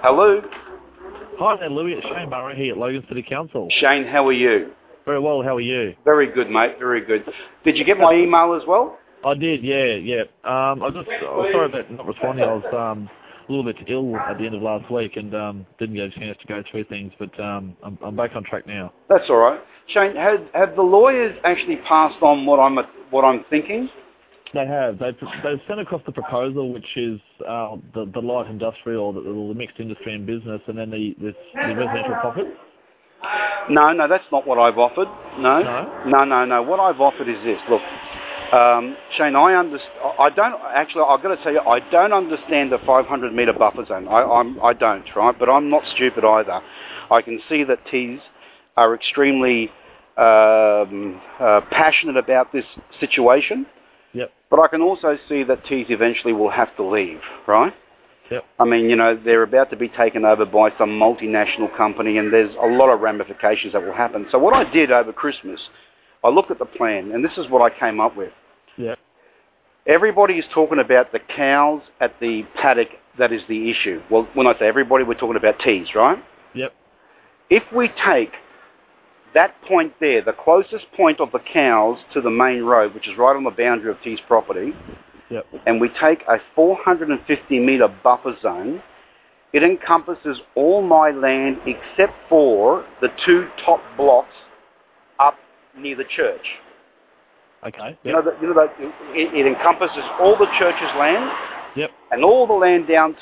Hello? Hi there, Louis. It's Shane Murray here at Logan City Council. Shane, how are you? Very well. How are you? Very good, mate. Very good. Did you get my email as well? I did. Yeah. I was sorry about not responding. I was a little bit ill at the end of last week and didn't get a chance to go through things. But I'm back on track now. That's all right. Shane, have the lawyers actually passed on what I'm thinking? They have. They've sent across the proposal, which is the light industrial, the mixed industry and business, and then the residential profits. No, that's not what I've offered. No. What I've offered is this. Look, Shane, I've got to tell you, I don't understand the 500-metre buffer zone. I don't, right? But I'm not stupid either. I can see that Tees are extremely passionate about this situation. Yep. But I can also see that Tees eventually will have to leave, right? Yep. I mean, they're about to be taken over by some multinational company, and there's a lot of ramifications that will happen. So what I did over Christmas, I looked at the plan, and this is what I came up with. Yeah. Everybody is talking about the cows at the paddock. That is the issue. Well, when I say everybody, we're talking about Tees, right? Yep. If we take that point there, the closest point of the cows to the main road, which is right on the boundary of Tees property, yep, and we take a 450-metre buffer zone, it encompasses all my land except for the two top blocks up near the church. Okay. Yep. It encompasses all the church's land. Yep. And all the land down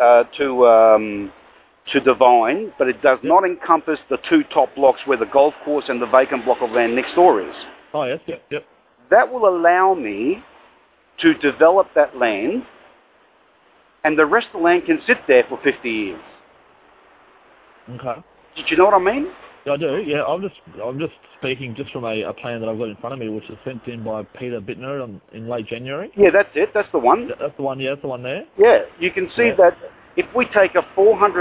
to Devine, but it does not encompass the two top blocks where the golf course and the vacant block of land next door is. Oh, yes. Yep. That will allow me to develop that land, and the rest of the land can sit there for 50 years. Okay. Did you know what I mean? Yeah, I do. Yeah, I'm just speaking just from a plan that I've got in front of me, which was sent in by Peter Bittner in late January. Yeah, that's it. That's the one. That's the one. Yeah, that's the one there. Yeah, you can see that if we take a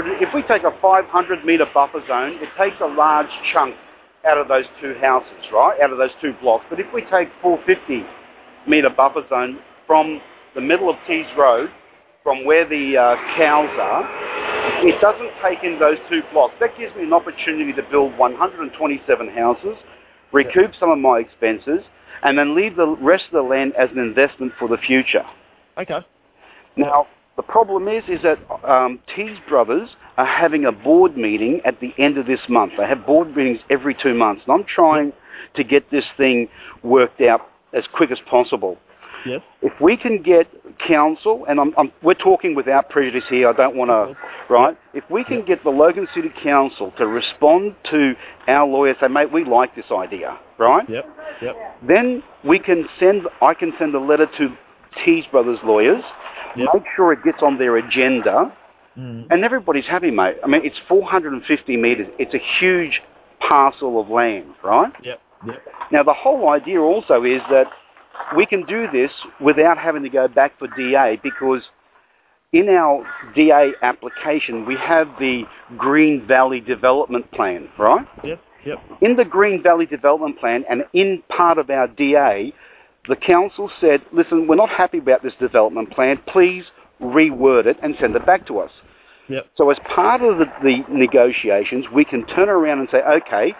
500-metre buffer zone, it takes a large chunk out of those two houses, right? Out of those two blocks. But if we take 450-metre buffer zone from the middle of Tees Road, from where the cows are, it doesn't take in those two blocks. That gives me an opportunity to build 127 houses, recoup some of my expenses, and then leave the rest of the land as an investment for the future. Okay. Now, the problem is that Tees Brothers are having a board meeting at the end of this month. They have board meetings every 2 months, and I'm trying to get this thing worked out as quick as possible. Yes. If we can get council, and we're talking without prejudice here, I don't want to, right? If we can get the Logan City Council to respond to our lawyers, say, mate, we like this idea, right? Yep. Then I can send a letter to Tees Brothers lawyers, make sure it gets on their agenda, and everybody's happy, mate. I mean, it's 450 metres. It's a huge parcel of land, right? Yep. Now, the whole idea also is that we can do this without having to go back for DA, because in our DA application, we have the Green Valley Development Plan, right? Yep. In the Green Valley Development Plan, and in part of our DA, the council said, listen, we're not happy about this development plan. Please reword it and send it back to us. Yep. So as part of the negotiations, we can turn around and say, okay,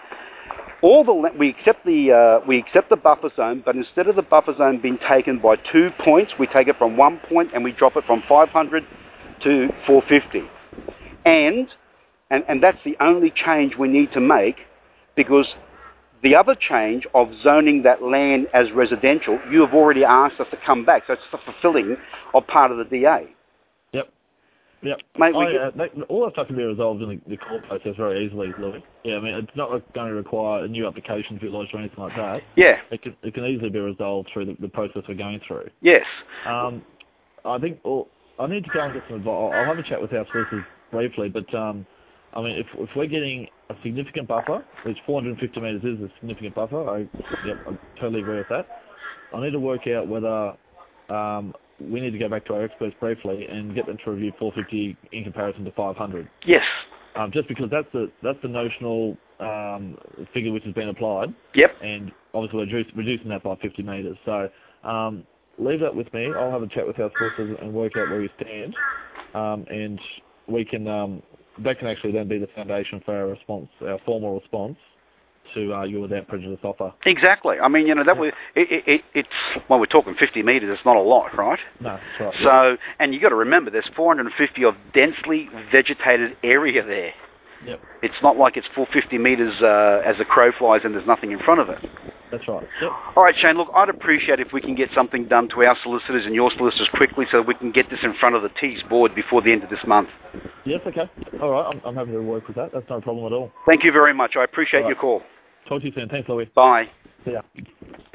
we accept the buffer zone, but instead of the buffer zone being taken by 2 points, we take it from 1 point and we drop it from 500 to 450. And that's the only change we need to make, because the other change of zoning that land as residential, you have already asked us to come back, so it's the fulfilling of part of the DA. Yep. Mate, all that stuff can be resolved in the court process very easily, Louis. Yeah, I mean, it's not going to require a new application to be lodged or anything like that. Yeah. It can easily be resolved through the process we're going through. Yes. I think I need to go and get some advice. I'll have a chat with our solicitors briefly, but I mean, if we're getting a significant buffer, which 450 metres is a significant buffer, I totally agree with that. I need to work out whether we need to go back to our experts briefly and get them to review 450 in comparison to 500. Yes. Just because that's the notional figure which has been applied. Yep. And obviously we're reducing that by 50 metres. So leave that with me. I'll have a chat with our solicitors and work out where we stand. And we can that can actually then be the foundation for our response, our formal response to your without prejudice offer. Exactly. I mean, that it's well, we're talking 50 metres. It's not a lot, right? No, that's right. So, and you got to remember, there's 450 of densely vegetated area there. Yep. It's not like it's full 50 metres as the crow flies and there's nothing in front of it. That's right. Yep. All right, Shane, look, I'd appreciate if we can get something done to our solicitors and your solicitors quickly so that we can get this in front of the Tees board before the end of this month. Yes, okay. All right, I'm happy to work with that. That's no problem at all. Thank you very much. I appreciate your call. Talk to you soon. Thanks, Louis. Bye. See ya.